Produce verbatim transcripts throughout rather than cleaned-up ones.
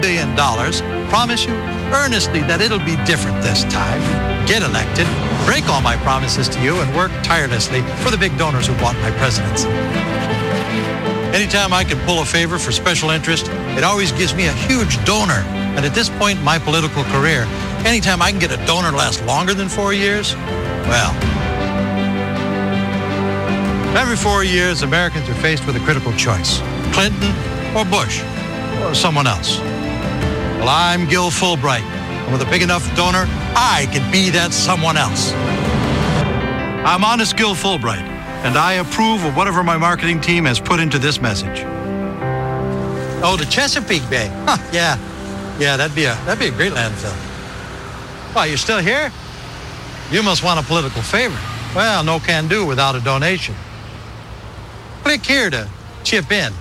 billion dollars, promise you earnestly that it'll be different this time, get elected, break all my promises to you, and work tirelessly for the big donors who want my presidency. Anytime I can pull a favor for special interest, it always gives me a huge donor. And at this point in my political career, anytime I can get a donor last longer than four years, well, every four years, Americans are faced with a critical choice. Clinton or Bush or someone else. Well, I'm Gil Fulbright, and with a big enough donor, I can be that someone else. I'm Honest Gil Fulbright, and I approve of whatever my marketing team has put into this message. Oh, the Chesapeake Bay. Huh, yeah. Yeah, that'd be a that'd be a great landfill. Why, you're still here? You must want a political favor. Well, no can do without a donation. Click here to chip in.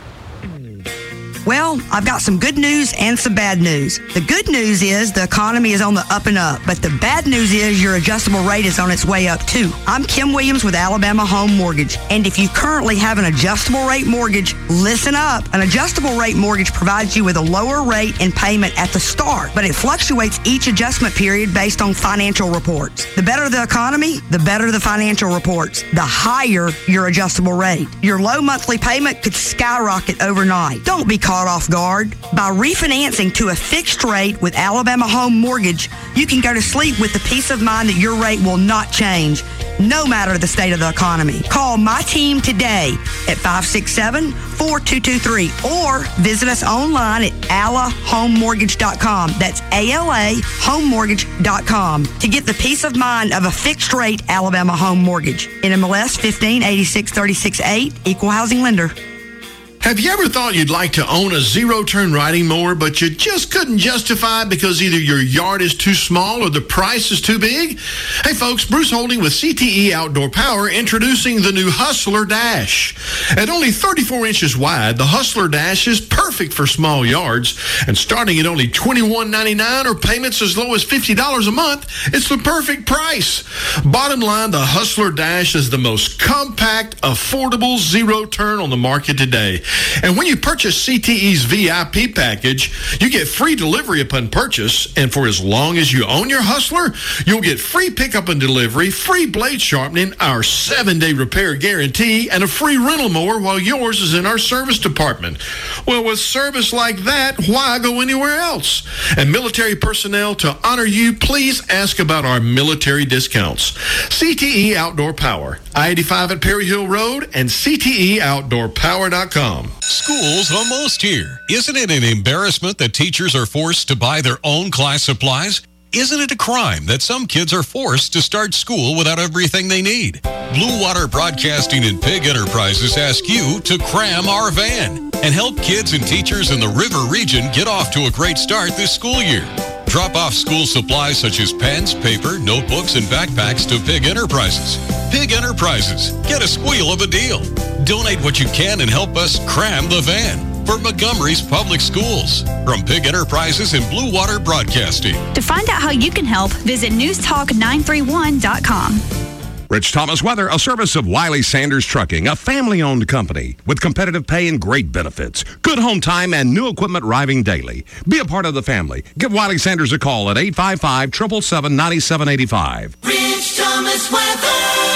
Well, I've got some good news and some bad news. The good news is the economy is on the up and up, but the bad news is your adjustable rate is on its way up too. I'm Kim Williams with Alabama Home Mortgage, and if you currently have an adjustable rate mortgage, listen up. An adjustable rate mortgage provides you with a lower rate and payment at the start, but it fluctuates each adjustment period based on financial reports. The better the economy, the better the financial reports, the higher your adjustable rate. Your low monthly payment could skyrocket overnight. Don't be caught off guard. By refinancing to a fixed rate with Alabama Home Mortgage, you can go to sleep with the peace of mind that your rate will not change, no matter the state of the economy. Call my team today at five six seven, four two two three or visit us online at ala home mortgage dot com. That's A L A home mortgage dot com to get the peace of mind of a fixed rate Alabama Home Mortgage. N M L S fifteen eighty-six thirty-six eight, Equal Housing Lender. Have you ever thought you'd like to own a zero-turn riding mower, but you just couldn't justify it because either your yard is too small or the price is too big? Hey folks, Bruce Holding with C T E Outdoor Power introducing the new Hustler Dash. At only thirty-four inches wide, the Hustler Dash is perfect for small yards, and starting at only twenty-one ninety-nine or payments as low as fifty dollars a month, it's the perfect price. Bottom line, the Hustler Dash is the most compact, affordable zero-turn on the market today. And when you purchase C T E's V I P package, you get free delivery upon purchase. And for as long as you own your Hustler, you'll get free pickup and delivery, free blade sharpening, our seven-day repair guarantee, and a free rental mower while yours is in our service department. Well, with service like that, why go anywhere else? And military personnel, to honor you, please ask about our military discounts. C T E Outdoor Power, I eighty-five at Perry Hill Road, and C T E outdoor power dot com. School's almost here. Isn't it an embarrassment that teachers are forced to buy their own class supplies? Isn't it a crime that some kids are forced to start school without everything they need? Blue Water Broadcasting and Pig Enterprises ask you to cram our van and help kids and teachers in the River region get off to a great start this school year. Drop off school supplies such as pens, paper, notebooks, and backpacks to Pig Enterprises. Pig Enterprises, get a squeal of a deal. Donate what you can and help us cram the van for Montgomery's Public Schools. From Pig Enterprises and Blue Water Broadcasting. To find out how you can help, visit news talk nine three one dot com. Rich Thomas Weather, a service of Wiley Sanders Trucking, a family-owned company with competitive pay and great benefits. Good home time and new equipment arriving daily. Be a part of the family. Give Wiley Sanders a call at eight five five, seven seven seven, nine seven eight five. Rich Thomas Weather.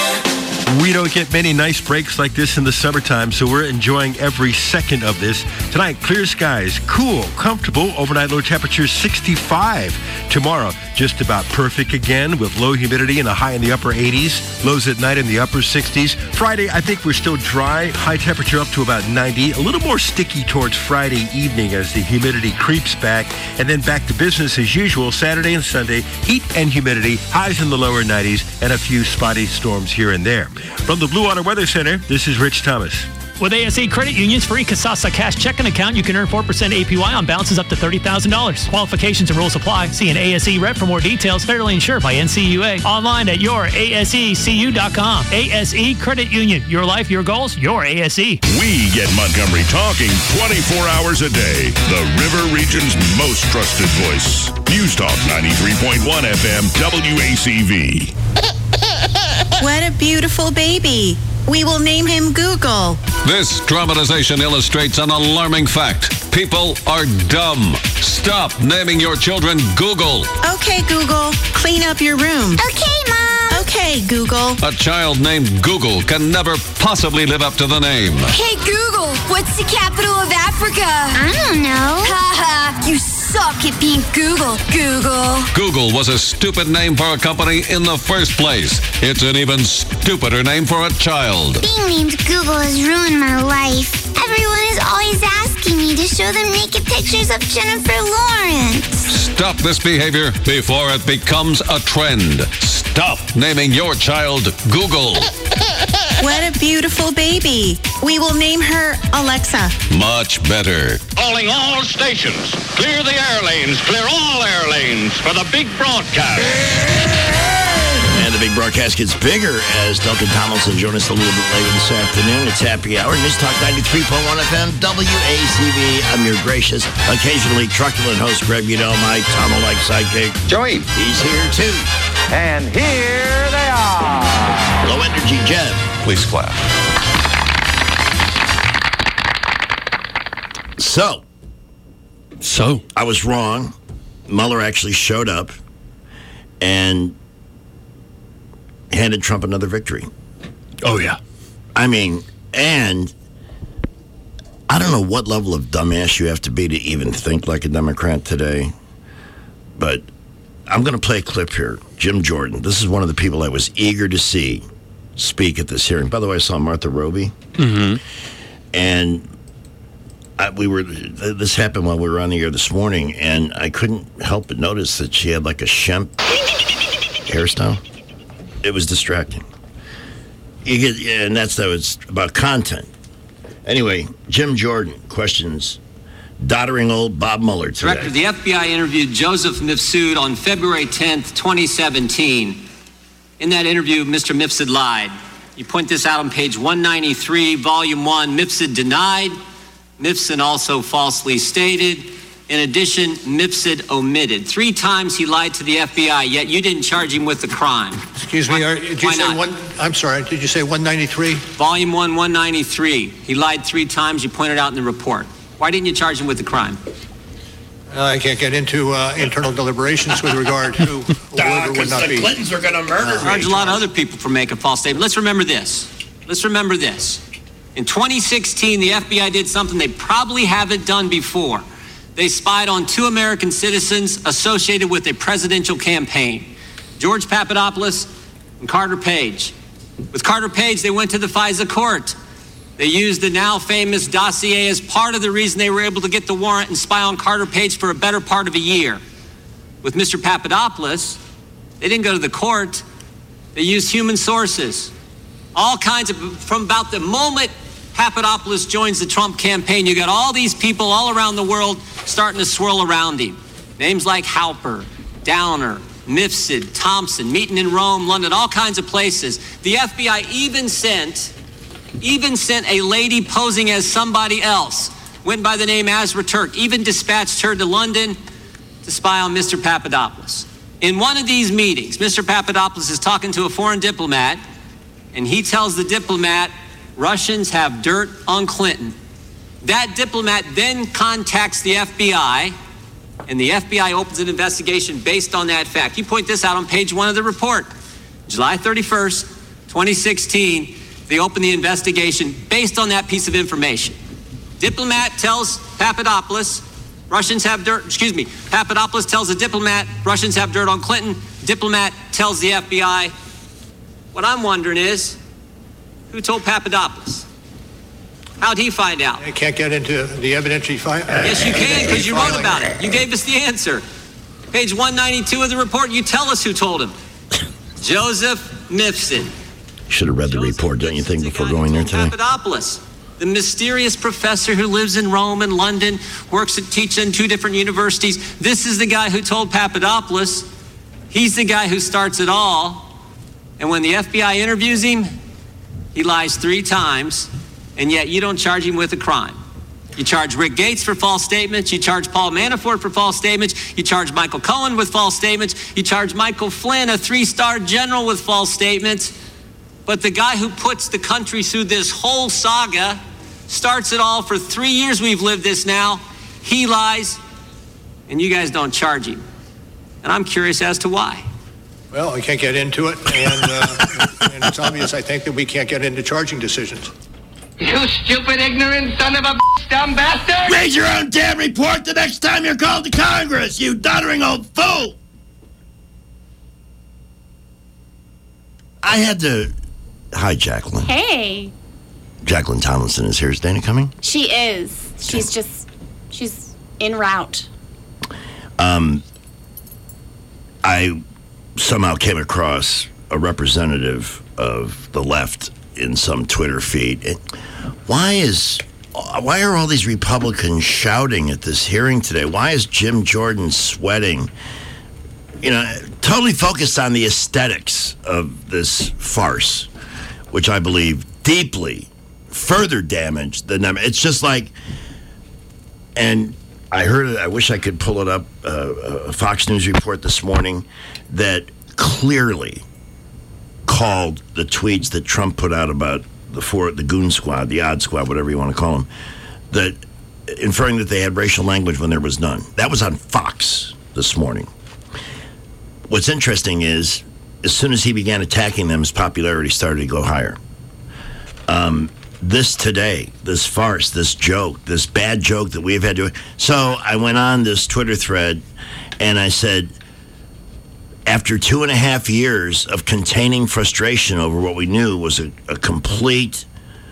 We don't get many nice breaks like this in the summertime, so we're enjoying every second of this. Tonight, clear skies, cool, comfortable, overnight low temperature sixty-five. Tomorrow, just about perfect again with low humidity and a high in the upper eighties. Lows at night in the upper sixties. Friday, I think we're still dry, high temperature up to about ninety. A little more sticky towards Friday evening as the humidity creeps back. And then back to business as usual, Saturday and Sunday, heat and humidity, highs in the lower nineties, and a few spotty storms here and there. From the Blue Water Weather Center, this is Rich Thomas. With A S E Credit Union's free Kasasa Cash checking account, you can earn four percent A P Y on balances up to thirty thousand dollars. Qualifications and rules apply. See an A S E rep for more details. Federally insured by N C U A. Online at your A S E C U dot com. A S E Credit Union. Your life, your goals, your A S E. We get Montgomery talking twenty-four hours a day. The River Region's most trusted voice. News Talk ninety-three point one F M W A C V. What a beautiful baby. We will name him Google. This dramatization illustrates an alarming fact. people are dumb. Stop naming your children Google. Okay, Google, clean up your room. Okay, Mom. Okay, Google. A child named Google can never possibly live up to the name. Hey, Google, what's the capital of Africa? I don't know. Haha, you suck at being Google, Google. Google was a stupid name for a company in the first place. It's an even stupider name for a child. Being named Google has ruined my life. Everyone is always asking me to show them naked pictures of Jennifer Lawrence. Stop this behavior before it becomes a trend. Stop naming your child Google. What a beautiful baby. We will name her Alexa. Much better. Calling all stations. Clear the air lanes. Clear all air lanes for the big broadcast. And the big broadcast gets bigger as Duncan Tomlinson joins us a little bit later this afternoon. It's Happy Hour. News Talk ninety-three point one F M, W A C V. I'm your gracious, occasionally truculent host, Greg. You know, my Tomo-like sidekick. Joey. He's here, too. And here they are. Low Energy Jeb. Please clap. So. So. I was wrong. Mueller actually showed up and handed Trump another victory. Oh, yeah. I mean, and I don't know what level of dumbass you have to be to even think like a Democrat today, but I'm going to play a clip here. Jim Jordan. This is one of the people I was eager to see speak at this hearing. By the way, I saw Martha Roby. Mm-hmm. And I, we were. This happened while we were on the air this morning, and I couldn't help but notice that she had like a Shemp hairstyle. It was distracting. You get, yeah, and that's that. It's about content. Anyway, Jim Jordan questions doddering old Bob Mueller today. Director, the F B I interviewed Joseph Mifsud on February tenth, twenty seventeen. In that interview, Mister Mifsud lied. You point this out on page one ninety-three, volume one. Mifsud denied. Mifsud also falsely stated. In addition, Mifsud omitted. Three times he lied to the F B I, yet you didn't charge him with the crime. Excuse me, are, did you Why say not? one? I'm sorry, did you say one ninety-three? Volume one, one ninety-three. He lied three times. You pointed out in the report. Why didn't you charge him with the crime? Uh, I can't get into uh, internal deliberations with regard to who would or would not be. The Clintons are going to murder I charge a lot of other people for making false statements. Let's remember this. Let's remember this. In twenty sixteen, the F B I did something they probably haven't done before. They spied on two American citizens associated with a presidential campaign, George Papadopoulos and Carter Page. With Carter Page, they went to the FISA court. They used the now famous dossier as part of the reason they were able to get the warrant and spy on Carter Page for a better part of a year. With Mister Papadopoulos, they didn't go to the court. They used human sources. All kinds of, from about the moment Papadopoulos joins the Trump campaign, you got all these people all around the world starting to swirl around him. Names like Halper, Downer, Mifsud, Thompson, meeting in Rome, London, all kinds of places. The F B I even sent, even sent a lady posing as somebody else, went by the name Azra Turk, even dispatched her to London to spy on Mister Papadopoulos. In one of these meetings, Mister Papadopoulos is talking to a foreign diplomat, and he tells the diplomat, Russians have dirt on Clinton. That diplomat then contacts the F B I, and the F B I opens an investigation based on that fact. You point this out on page one of the report. July thirty-first, twenty sixteen, they open the investigation based on that piece of information. Diplomat tells Papadopoulos, Russians have dirt, excuse me, Papadopoulos tells a diplomat, Russians have dirt on Clinton. Diplomat tells the F B I. What I'm wondering is, who told Papadopoulos? How'd he find out? I can't get into the evidentiary file. Yes, you can, because you wrote about it. You gave us the answer. Page one ninety-two of the report, you tell us who told him. Joseph Mifsud. Should have read the report, don't you think, before going there today? Papadopoulos, the mysterious professor who lives in Rome and London, works at teaches in two different universities. This is the guy who told Papadopoulos. He's the guy who starts it all. And when the F B I interviews him, he lies three times, and yet you don't charge him with a crime. You charge Rick Gates for false statements. You charge Paul Manafort for false statements. You charge Michael Cohen with false statements. You charge Michael Flynn, a three-star general, with false statements. But the guy who puts the country through this whole saga, starts it all for three years we've lived this now, he lies, and you guys don't charge him. And I'm curious as to why. Well, I can't get into it, and, uh, and it's obvious, I think, that we can't get into charging decisions. You stupid, ignorant son of a b- dumb bastard! Read your own damn report the next time you're called to Congress, you doddering old fool! I had to... Hi, Jacqueline. Hey. Jacqueline Tomlinson is here. Is Dana coming? She is. She's just, she's en route. Um, I somehow came across a representative of the left in some Twitter feed. It, why is... Why are all these Republicans shouting at this hearing today? Why is Jim Jordan sweating? You know, totally focused on the aesthetics of this farce, which I believe deeply further damaged the number. It's just like, and I heard it, I wish I could pull it up, uh, a Fox News report this morning that clearly called the tweets that Trump put out about the four, the goon squad, the odd squad, whatever you want to call them, that inferring that they had racial language when there was none. That was on Fox this morning. What's interesting is, as soon as he began attacking them, his popularity started to go higher. Um, this today, this farce, this joke, this bad joke that we've had to... So I went on this Twitter thread, and I said, after two and a half years of containing frustration over what we knew was a, a complete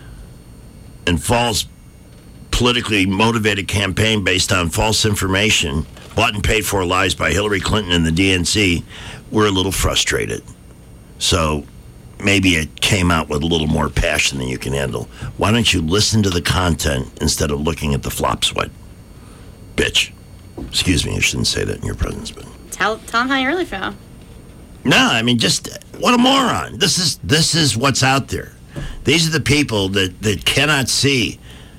and false, politically motivated campaign based on false information, bought and paid for lies by Hillary Clinton and the D N C, we're a little frustrated. So maybe it came out with a little more passion than you can handle. Why don't you listen to the content instead of looking at the flop sweat? Bitch. Excuse me, I shouldn't say that in your presence, but... Tell, tell him how you really feel. No, I mean, just, what a moron. This is this is what's out there. These are the people that, that cannot see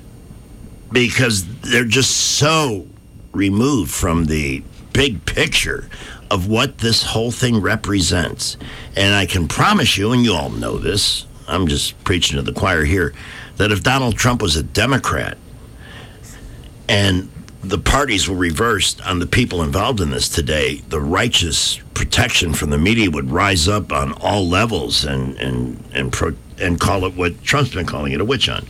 because they're just so removed from the big picture of what this whole thing represents. And I can promise you, and you all know this, I'm just preaching to the choir here, that if Donald Trump was a Democrat and the parties were reversed on the people involved in this today, the righteous protection from the media would rise up on all levels and and and, pro, and call it what Trump's been calling it, a witch hunt.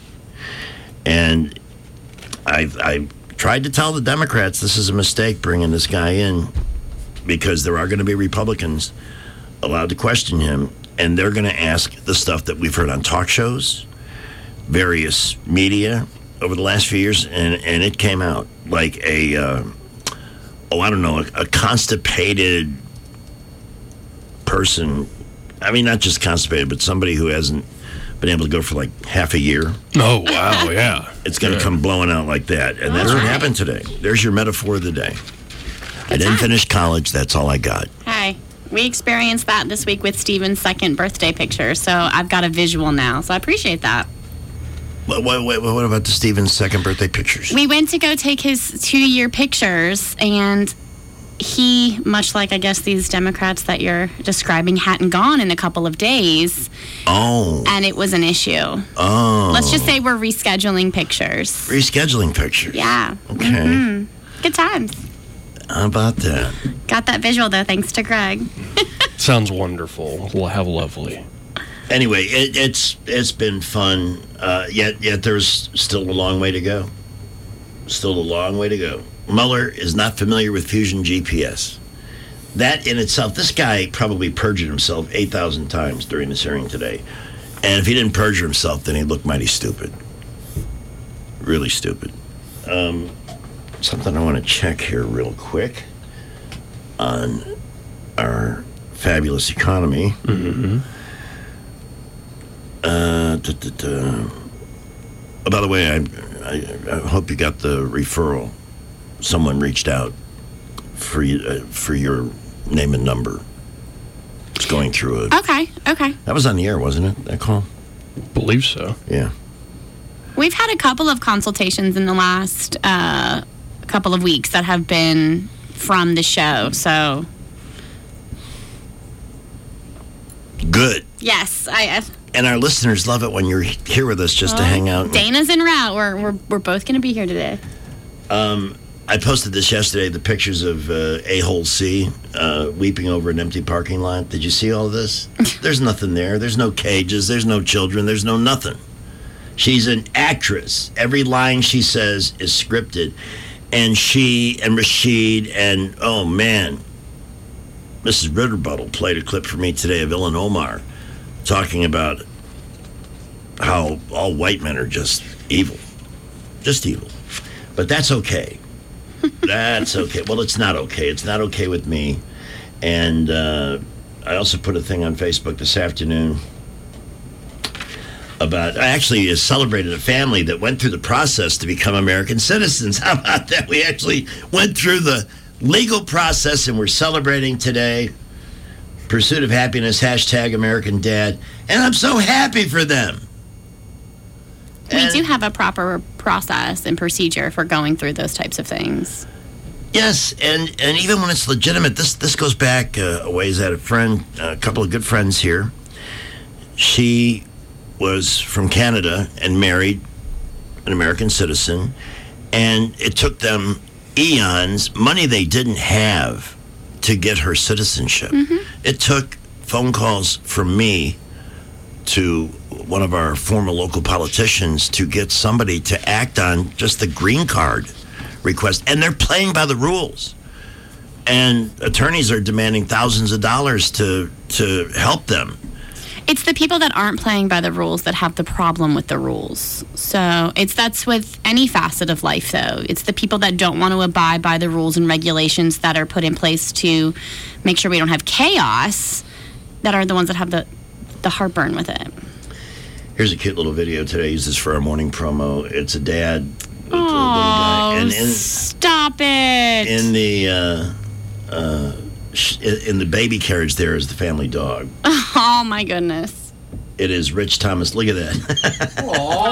And I I tried to tell the Democrats this is a mistake bringing this guy in because there are going to be Republicans allowed to question him, and they're going to ask the stuff that we've heard on talk shows, various media over the last few years, and, and it came out like a, uh, oh, I don't know, a, a constipated person. I mean, not just constipated, but somebody who hasn't been able to go for like half a year. Oh, wow, yeah. It's going to yeah. come blowing out like that, and that's all what right. happened today. There's your metaphor of the day. Good I didn't time. finish college. That's all I got. Hi. We experienced that this week with Steven's second birthday picture, so I've got a visual now, so I appreciate that. What, what, what about the Steven's second birthday pictures? We went to go take his two-year pictures, and he, much like, I guess, these Democrats that you're describing, hadn't gone in a couple of days. Oh. And it was an issue. Oh. Let's just say we're rescheduling pictures. Rescheduling pictures? Yeah. Okay. Mm-hmm. Good times. How about that? Got that visual, though, thanks to Greg. Sounds wonderful. Well, how lovely. Anyway, it, it's it's been fun. Uh, yet yet there's still a long way to go. Still a long way to go. Mueller is not familiar with Fusion G P S. That in itself, this guy probably perjured himself eight thousand times during this hearing today. And if he didn't perjure himself, then he looked mighty stupid. Really stupid. Um, something I want to check here real quick on our fabulous economy. Mm-hmm. Uh, da, da, da. Oh, by the way, I, I, I hope you got the referral. Someone reached out for you, uh, for your name and number. It's going through it. Okay, okay. That was on the air, wasn't it, that call? Believe so. Yeah. We've had a couple of consultations in the last uh, couple of weeks that have been from the show, so... Good. Yes, I... I And our listeners love it when you're here with us just well, to hang out. Dana's en route. We're, we're, we're both going to be here today. Um, I posted this yesterday, the pictures of uh, A-Hole C uh, weeping over an empty parking lot. Did you see all this? There's nothing there. There's no cages. There's no children. There's no nothing. She's an actress. Every line she says is scripted. And she and Rashid and, oh, man, Missus Ritterbuttle played a clip for me today of Ilhan Omar talking about how all white men are just evil. Just evil. But that's okay. That's okay. Well, it's not okay. It's not okay with me. And uh, I also put a thing on Facebook this afternoon about, I actually celebrated a family that went through the process to become American citizens. How about that? We actually went through the legal process and we're celebrating today. Pursuit of Happiness, hashtag American Dad. And I'm so happy for them. We And- do have a proper process and procedure for going through those types of things. Yes, and, and even when it's legitimate, this this goes back uh, a ways. I had a friend, a couple of good friends here. She was from Canada and married an American citizen, and it took them eons, money they didn't have, to get her citizenship. Mm-hmm. It took phone calls from me to one of our former local politicians to get somebody to act on just the green card request. And they're playing by the rules. And attorneys are demanding thousands of dollars to to help them. It's the people that aren't playing by the rules that have the problem with the rules. So it's that's with any facet of life, though. It's the people that don't want to abide by the rules and regulations that are put in place to make sure we don't have chaos that are the ones that have the, the heartburn with it. Here's a cute little video today. I use this for our morning promo. It's a dad with a little Oh, guy. And in, stop it. in the uh, uh, sh- in the baby carriage there is the family dog. Oh, my goodness. It is Rich Thomas. Look at that. Oh,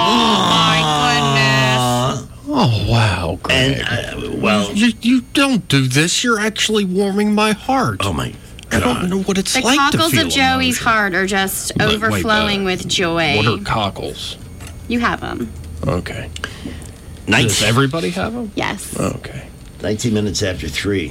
my goodness. Oh, wow, Greg. And, uh, well, you, you don't do this. You're actually warming my heart. Oh, my I don't know what it's The like to cockles feel of Joey's emotion. heart are just Wait, wait, overflowing uh, with joy. What are cockles? You have them. Okay. nineteen Does everybody have them? Yes. Okay. nineteen minutes after three.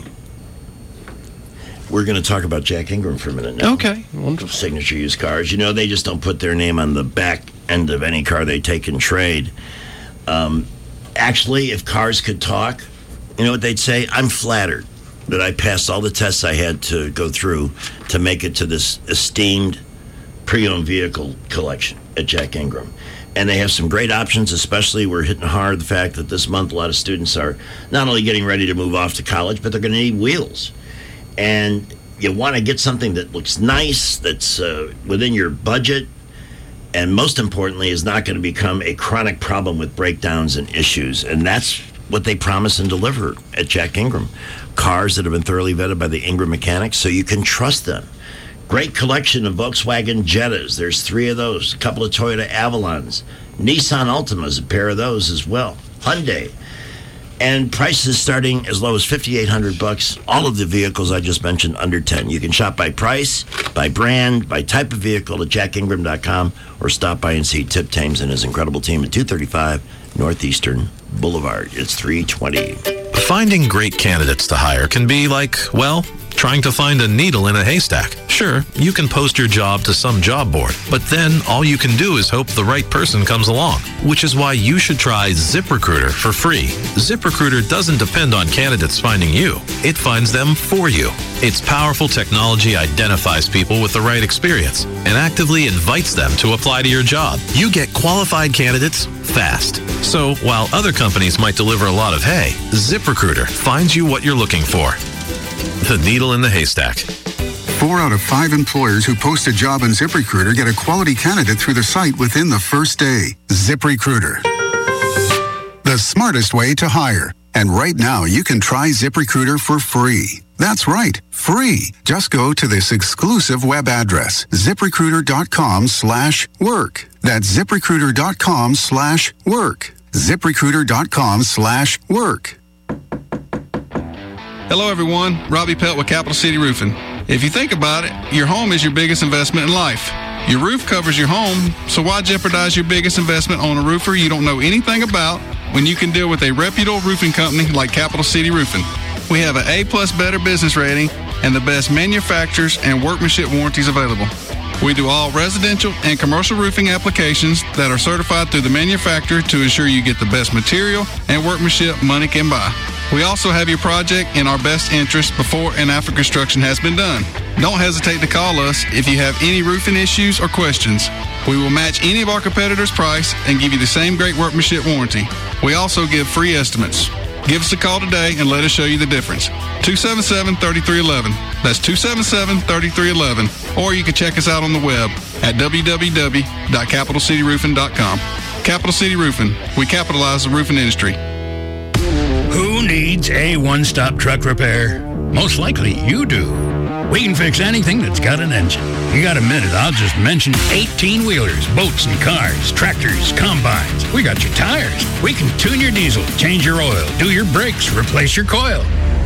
We're going to talk about Jack Ingram for a minute now. Okay. Wonderful. Signature used cars. You know, they just don't put their name on the back end of any car they take in trade. Um, actually, if cars could talk, you know what they'd say? I'm flattered that I passed all the tests I had to go through to make it to this esteemed pre-owned vehicle collection at Jack Ingram. And they have some great options, especially we're hitting hard the fact that this month a lot of students are not only getting ready to move off to college, but they're going to need wheels. And you want to get something that looks nice, that's uh, within your budget, and most importantly is not going to become a chronic problem with breakdowns and issues. And that's what they promise and deliver at Jack Ingram. Cars that have been thoroughly vetted by the Ingram mechanics so you can trust them. Great collection of Volkswagen Jettas. There's three of those. A couple of Toyota Avalons. Nissan Altimas, a pair of those as well. Hyundai. And prices starting as low as fifty-eight hundred bucks. All of the vehicles I just mentioned under ten. You can shop by price, by brand, by type of vehicle at jack ingram dot com or stop by and see Tip Thames and his incredible team at two thirty-five Northeastern Boulevard. It's three twenty. Finding great candidates to hire can be like, well, trying to find a needle in a haystack. Sure, you can post your job to some job board, but then all you can do is hope the right person comes along, which is why you should try ZipRecruiter for free. ZipRecruiter doesn't depend on candidates finding you. It finds them for you. Its powerful technology identifies people with the right experience and actively invites them to apply to your job. You get qualified candidates fast. So while other companies might deliver a lot of hay, ZipRecruiter finds you what you're looking for. The needle in the haystack. Four out of five employers who post a job on ZipRecruiter get a quality candidate through the site within the first day. ZipRecruiter. The smartest way to hire. And right now, you can try ZipRecruiter for free. That's right, free. Just go to this exclusive web address, ZipRecruiter.com slash work. That's ZipRecruiter.com slash work. ZipRecruiter.com slash work. Hello, everyone. Robbie Pelt with Capital City Roofing. If you think about it, your home is your biggest investment in life. Your roof covers your home, so why jeopardize your biggest investment on a roofer you don't know anything about when you can deal with a reputable roofing company like Capital City Roofing. We have an A-plus better business rating and the best manufacturers and workmanship warranties available. We do all residential and commercial roofing applications that are certified through the manufacturer to ensure you get the best material and workmanship money can buy. We also have your project in our best interest before and after construction has been done. Don't hesitate to call us if you have any roofing issues or questions. We will match any of our competitors' price and give you the same great workmanship warranty. We also give free estimates. Give us a call today and let us show you the difference. two seven seven, three three one one. That's two seven seven, three three one one. Or you can check us out on the web at w w w dot capital city roofing dot com. Capital City Roofing. We capitalize the roofing industry. Who needs a one-stop truck repair? Most likely you do. We can fix anything that's got an engine. You got a minute, I'll just mention eighteen-wheelers, boats and cars, tractors, combines. We got your tires. We can tune your diesel, change your oil, do your brakes, replace your coil.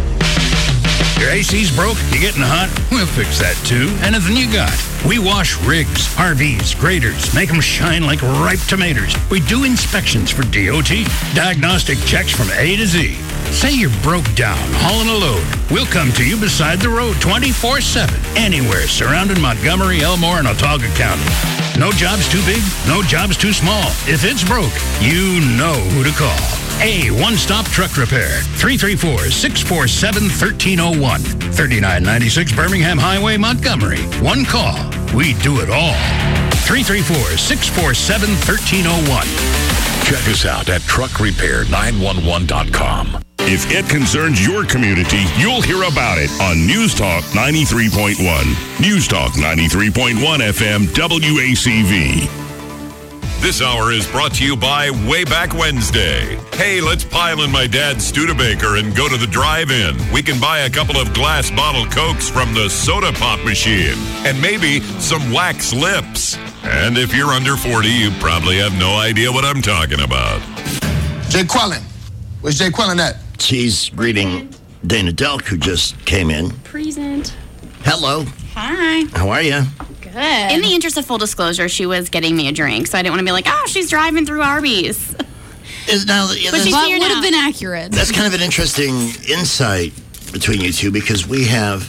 Your A C's broke, you getting hot? We'll fix that too. Anything you got. We wash rigs, R Vs, graders, make them shine like ripe tomatoes. We do inspections for D O T, diagnostic checks from A to Z. Say you're broke down, hauling a load. We'll come to you beside the road twenty-four seven, anywhere surrounding Montgomery, Elmore, and Autauga County. No job's too big, no job's too small. If it's broke, you know who to call. A one-stop truck repair. three three four, six four seven, one three zero one. thirty-nine ninety-six Birmingham Highway, Montgomery. One call. We do it all. three three four, six four seven, one three zero one. Check us out at truck repair nine one one dot com. If it concerns your community, you'll hear about it on News Talk ninety-three point one. News Talk ninety-three point one F M W A C V. This hour is brought to you by Wayback Wednesday. Hey, let's pile in my dad's Studebaker and go to the drive-in. We can buy a couple of glass bottle Cokes from the soda pop machine and maybe some wax lips. And if you're under forty, you probably have no idea what I'm talking about. Jay Quellen. Where's Jay Quellen at? She's greeting Dana Delk, who just came in. Present. Hello. Hi. How are you? Good. In the interest of full disclosure, she was getting me a drink, so I didn't want to be like, oh, she's driving through Arby's. Is now, but she's here would now. have been accurate. That's kind of an interesting insight between you two because we have,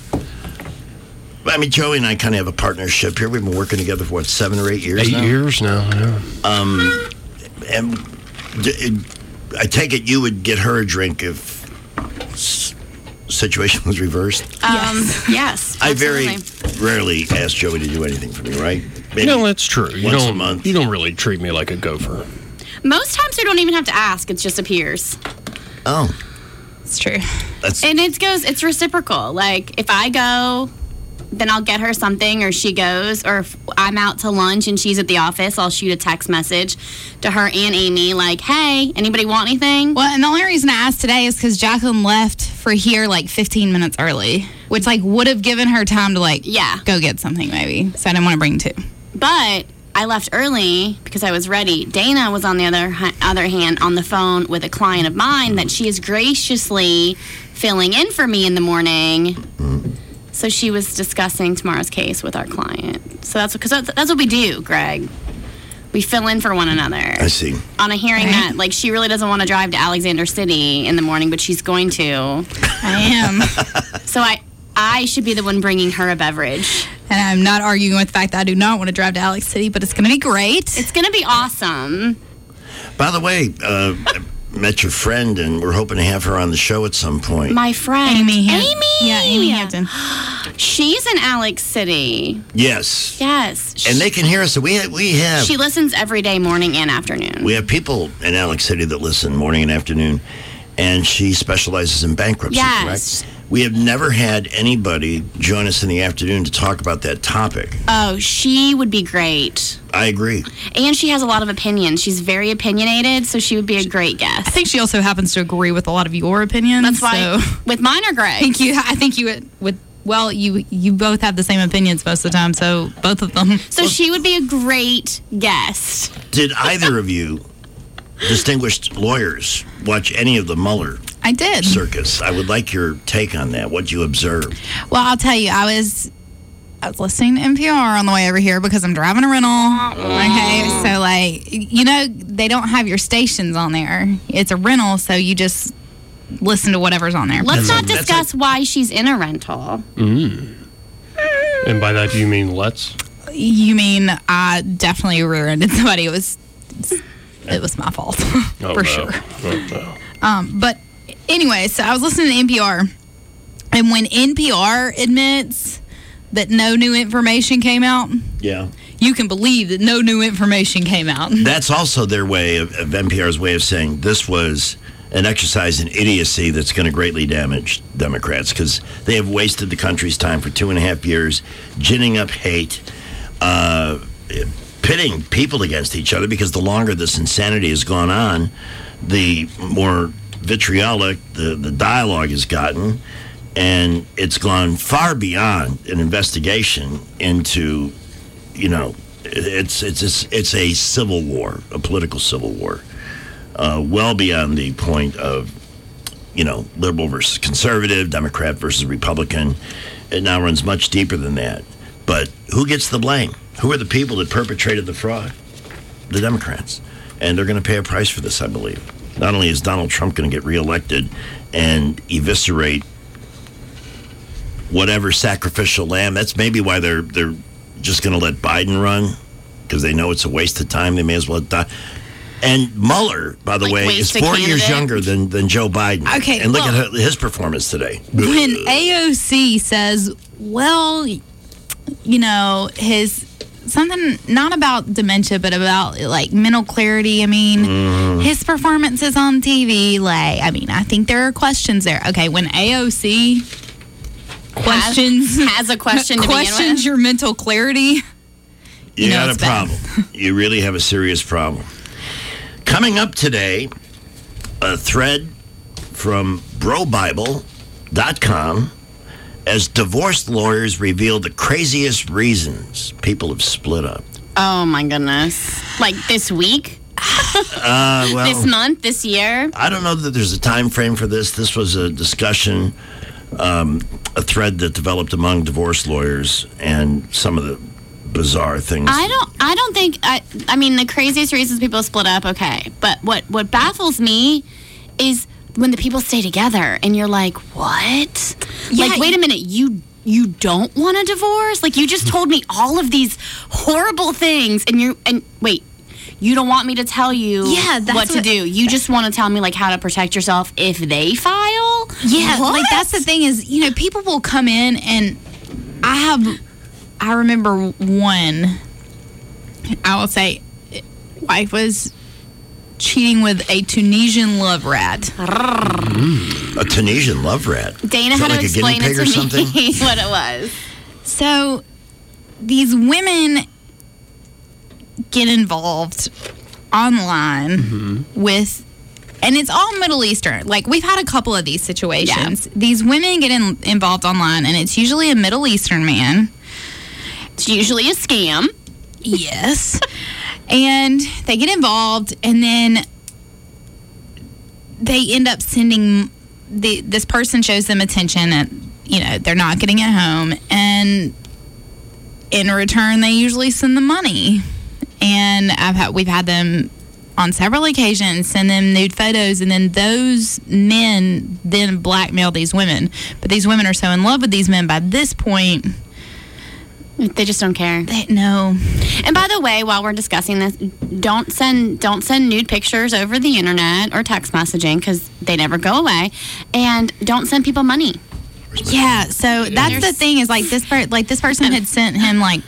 I mean, Joey and I kind of have a partnership here. We've been working together for, what, seven or eight years Eight now? years now, yeah. Um, and d- I take it you would get her a drink if s- situation was reversed? Um, yes. yes I very rarely ask Joey to do anything for me, right? Maybe no, that's true. You once don't, a month. You don't really treat me like a gopher. Most times we don't even have to ask. It just appears. Oh. It's true. That's... And it goes, it's reciprocal. Like, if I go, then I'll get her something, or she goes, or if I'm out to lunch and she's at the office, I'll shoot a text message to her and Amy, like, hey, anybody want anything? Well, and the only reason I asked today is because Jacqueline left for here like fifteen minutes early, which like would have given her time to like yeah. go get something maybe. So I didn't want to bring two. But I left early because I was ready. Dana was on the other other hand on the phone with a client of mine that she is graciously filling in for me in the morning. So she was discussing tomorrow's case with our client. So that's because that's, that's what we do, Greg. We fill in for one another. I see. On a hearing Right. that, like, she really doesn't want to drive to Alexander City in the morning, but she's going to. I am. So I, I should be the one bringing her a beverage. And I'm not arguing with the fact that I do not want to drive to Alex City, but it's going to be great. It's going to be awesome. By the way, uh, I met your friend, and we're hoping to have her on the show at some point. My friend. Amy Hampton. Amy? Yeah, Amy Hampton. She's in Alex City. Yes. Yes. And they can hear us. We have, we have She listens every day, morning and afternoon. we have people in Alex City that listen morning and afternoon, and she specializes in bankruptcy, Yes. correct? We have never had anybody join us in the afternoon to talk about that topic. Oh, she would be great. I agree. And she has a lot of opinions. She's very opinionated, so she would be a great guest. I think she also happens to agree with a lot of your opinions. That's why, so. with mine or Greg? I think you. I think you would. would well, you you both have the same opinions most of the time, so both of them. So she would be a great guest. Did either of you, distinguished lawyers, watch any of the Mueller I did. circus? I would like your take on that, what you observed. Well, I'll tell you, I was I was listening to N P R on the way over here because I'm driving a rental. Okay, so like, you know, they don't have your stations on there. It's a rental, so you just listen to whatever's on there. Let's not discuss why she's in a rental. Mm. And by that, do you mean let's? You mean I definitely rear-ended somebody. It was, it was my fault, Oh, for no. sure. Oh, no. Um, but anyway, so I was listening to N P R, and when N P R admits that no new information came out, Yeah. you can believe that no new information came out. That's also their way of, of N P R's way of saying this was an exercise in idiocy that's going to greatly damage Democrats because they have wasted the country's time for two and a half years, ginning up hate, uh, pitting people against each other because the longer this insanity has gone on, the more vitriolic the, the dialogue has gotten. And it's gone far beyond an investigation into, you know, it's it's it's, it's a civil war, a political civil war, uh, well beyond the point of, you know, liberal versus conservative, Democrat versus Republican. It now runs much deeper than that. But who gets the blame? Who are the people that perpetrated the fraud? The Democrats. And they're going to pay a price for this, I believe. Not only is Donald Trump going to get reelected and eviscerate whatever sacrificial lamb. That's maybe why they're they're just going to let Biden run because they know it's a waste of time. They may as well die. And Mueller, by the Like way, is waste a four years candidate? younger than, than Joe Biden. Okay, and look well- at his performance today. When A O C says, well, you know, his something not about dementia, but about like mental clarity. I mean, Mhm. his performances on T V, like, I mean, I think there are questions there. Okay, when A O C questions Has, has a question to begin questions with. your mental clarity, You, know got a it's bad. problem. You really have a serious problem. Coming up today, a thread from bro bible dot com as divorce lawyers reveal the craziest reasons people have split up. Oh my goodness! Like this week, Uh, well, this month, this year. I don't know that there's a time frame for this. This was a discussion, um, a thread that developed among divorce lawyers and some of the bizarre things. I don't. I don't think. I. I mean, the craziest reasons people split up. Okay, but what what baffles me is when the people stay together, and you're like, what? Yeah, like, wait a minute, you you don't want a divorce? Like, you just told me all of these horrible things, and you and wait. You don't want me to tell you Yeah, that's what to what- do. You just want to tell me like how to protect yourself if they file. Yeah, What? like that's the thing is, you know, people will come in and I have, I remember one, I will say, wife was cheating with a Tunisian love rat. A Tunisian love rat. Dana Is that had like to a guinea explain it pig to or something? me what it was. So these women get involved online with, and it's all Middle Eastern. Like, we've had a couple of these situations. These women get in, involved online, and it's usually a Middle Eastern man. It's usually a scam. Yes. And they get involved, and then they end up sending the this person shows them attention, and you know they're not getting it home, and in return, they usually send the money. And I've had we've had them on several occasions send them nude photos, and then those men then blackmail these women. But these women are so in love with these men by this point. They just don't care. They, no. And by the way, while we're discussing this, don't send don't send nude pictures over the internet or text messaging because they never go away. And don't send people money. Yeah, so that's the thing is like this per- like this person had sent him like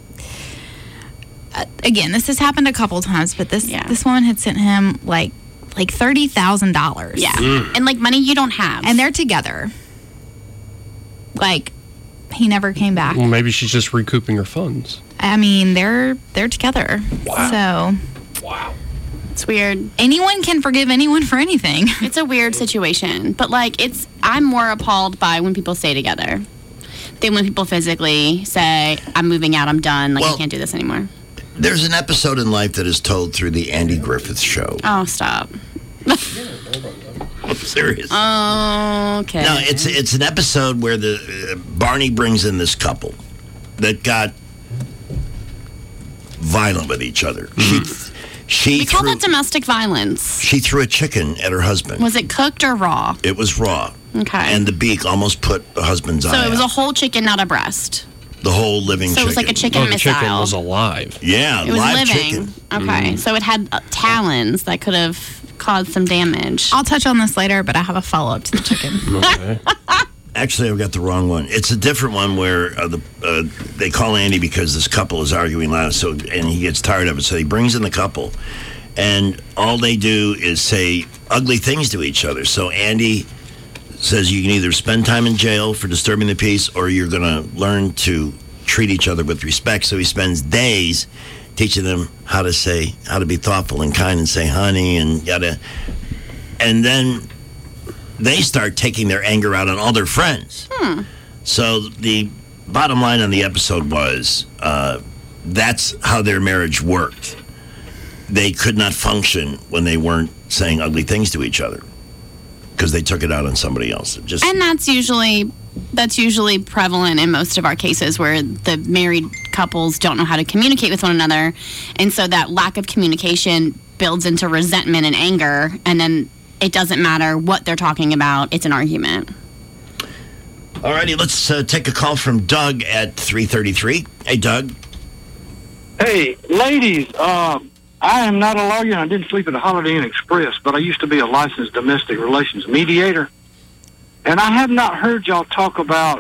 uh, again, this has happened a couple times, but this this woman had sent him like like thirty thousand dollars. Yeah, and like money you don't have, and they're together. Like he never came back. Well, maybe she's just recouping her funds. I mean, they're they're together. Wow. So wow. It's weird. Anyone can forgive anyone for anything. It's a weird situation, but like it's I'm more appalled by when people stay together than when people physically say, I'm moving out, I'm done, like Well- I can't do this anymore. There's an episode in life that is told through the Andy Griffith Show. Oh, stop. I'm serious. Okay. No, it's it's an episode where the uh, Barney brings in this couple, that got violent with each other. She, she We call threw, that domestic violence. she threw a chicken at her husband. Was it cooked or raw? It was raw. Okay. And the beak almost put the husband's So eye it was out. a whole chicken, not a breast. The whole living So chicken. it was like a chicken Oh, the missile. chicken was alive. Yeah, It was live living. chicken. Okay. So it had uh, talons that could have caused some damage. I'll touch on this later, but I have a follow up to the chicken. Okay. Actually, I've got the wrong one. It's a different one where uh, the uh, they call Andy because this couple is arguing loud, so and he gets tired of it. So he brings in the couple, and all they do is say ugly things to each other. So Andy says you can either spend time in jail for disturbing the peace, or you're going to learn to treat each other with respect. So he spends days teaching them how to say, how to be thoughtful and kind and say honey and yada. And then they start taking their anger out on all their friends. Hmm. So the bottom line on the episode was uh, that's how their marriage worked. They could not function when they weren't saying ugly things to each other because they took it out on somebody else. It just And that's usually that's usually prevalent in most of our cases where the married couples don't know how to communicate with one another, and so that lack of communication builds into resentment and anger, and then it doesn't matter what they're talking about, it's an argument. All righty, let's uh, take a call from Doug at three thirty-three. Hey, Doug. Hey, ladies, um, I am not a lawyer and I didn't sleep at the Holiday Inn Express, but I used to be a licensed domestic relations mediator. And I have not heard y'all talk about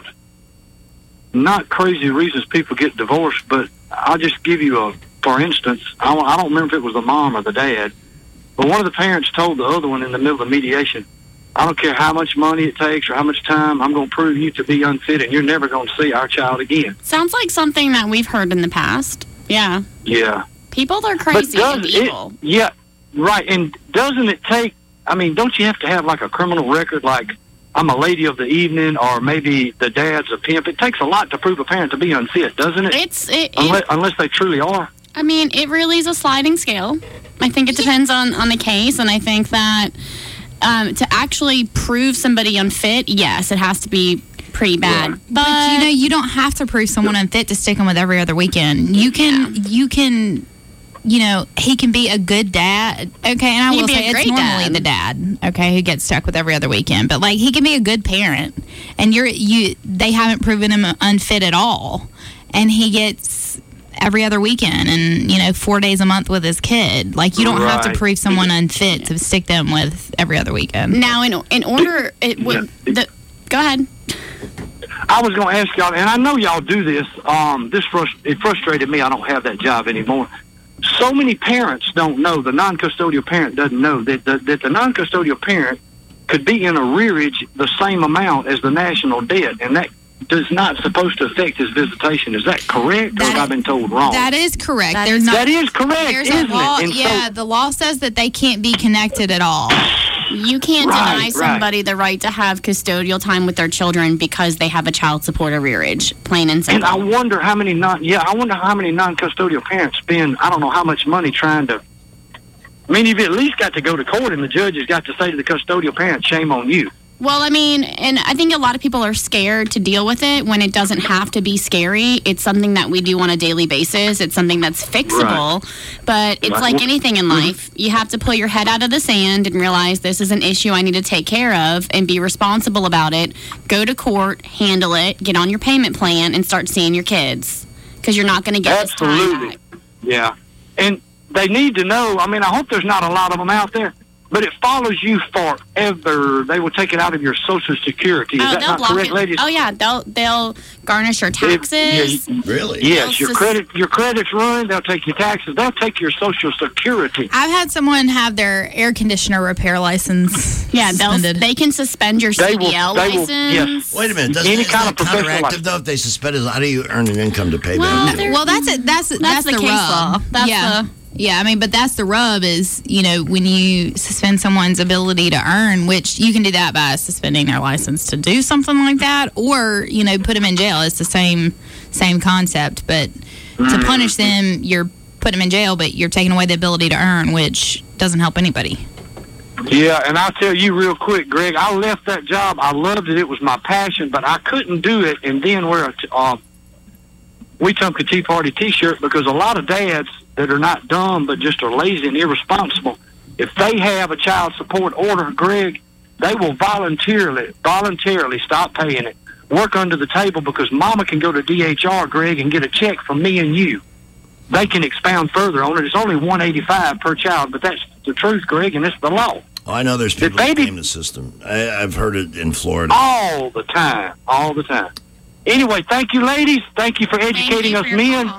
not crazy reasons people get divorced, but I'll just give you a, for instance, I don't, I don't remember if it was the mom or the dad, but one of the parents told the other one in the middle of mediation, I don't care how much money it takes or how much time, I'm going to prove you to be unfit and you're never going to see our child again. Sounds like something that we've heard in the past. Yeah. Yeah. People are crazy But and does evil. It, yeah, right. And doesn't it take, I mean, don't you have to have like a criminal record like I'm a lady of the evening or maybe the dad's a pimp? It takes a lot to prove a parent to be unfit, doesn't it? It's it, unless, it, unless they truly are. I mean, it really is a sliding scale. I think it depends on, on the case, and I think that um, to actually prove somebody unfit, yes, it has to be pretty bad. But, but you know, you don't have to prove someone unfit to stick them with every other weekend. You can, yeah. you can, you know, he can be a good dad. Okay, and I he will say it's normally dad. the dad. Okay, who gets stuck with every other weekend. But like, he can be a good parent, and you're you. They haven't proven him unfit at all, and he gets every other weekend, and you know, four days a month with his kid. Like, you don't right. have to prove someone unfit to stick them with every other weekend. Now, in in order, it would. The, go ahead. I was going to ask y'all, and I know y'all do this. Um, this frust- it frustrated me. I don't have that job anymore. So many parents don't know, the non-custodial parent doesn't know that the, that the non-custodial parent could be in arrearage the same amount as the national debt, and that does not supposed to affect his visitation. Is that correct, that, or have I been told wrong? That is correct. That, there's not, that is correct, there's isn't a law, it? And yeah, so, the law says that they can't be connected at all. You can't right, deny somebody right. the right to have custodial time with their children because they have a child support arrearage, plain and simple. And I wonder how many non yeah, I wonder how many non-custodial parents spend I don't know how much money trying to. I mean, you've at least got to go to court, and the judge has got to say to the custodial parent, "Shame on you." Well, I mean, and I think a lot of people are scared to deal with it when it doesn't have to be scary. It's something that we do on a daily basis. It's something that's fixable. Right. But it's right. like anything in life. You have to pull your head out of the sand and realize this is an issue I need to take care of and be responsible about it. Go to court, handle it, get on your payment plan, and start seeing your kids. Because you're not going to get Absolutely. this time back. Yeah. And they need to know, I mean, I hope there's not a lot of them out there. But it follows you forever. They will take it out of your Social Security. Is oh, that not correct, it. ladies? Oh yeah, they'll they'll garnish your taxes. It, yeah, really? Yes, they'll your sus- credit your credit's ruined. They'll take your taxes. They'll take your Social Security. I've had someone have their air conditioner repair license. Yeah, they'll suspended. they can suspend your they C D L will, they license. Will, yes. Wait a minute. Doesn't, Any isn't kind that of professional counteractive license. though? If they suspend it, how do you earn an income to pay well, them? Well, that's it. That's that's, that's the, the case rub. law. That's yeah. the Yeah, I mean, but that's the rub is, you know, when you suspend someone's ability to earn, which you can do that by suspending their license to do something like that, or, you know, put them in jail. It's the same same concept. But to punish them, you're putting them in jail, but you're taking away the ability to earn, which doesn't help anybody. Yeah, and I'll tell you real quick, Greg, I left that job. I loved it. It was my passion, but I couldn't do it. And then where uh, Wetumpka Tea Party T-shirt, because a lot of dads that are not dumb but just are lazy and irresponsible, if they have a child support order, Greg, they will voluntarily voluntarily stop paying it, work under the table, because mama can go to D H R, Greg, and get a check from me and you. They can expound further on it. It's only one hundred eighty-five dollars per child, but that's the truth, Greg, and it's the law. Oh, I know there's people baby, that game the system. I, I've heard it in Florida. All the time. All the time. Anyway, thank you, ladies. Thank you for educating you us for men.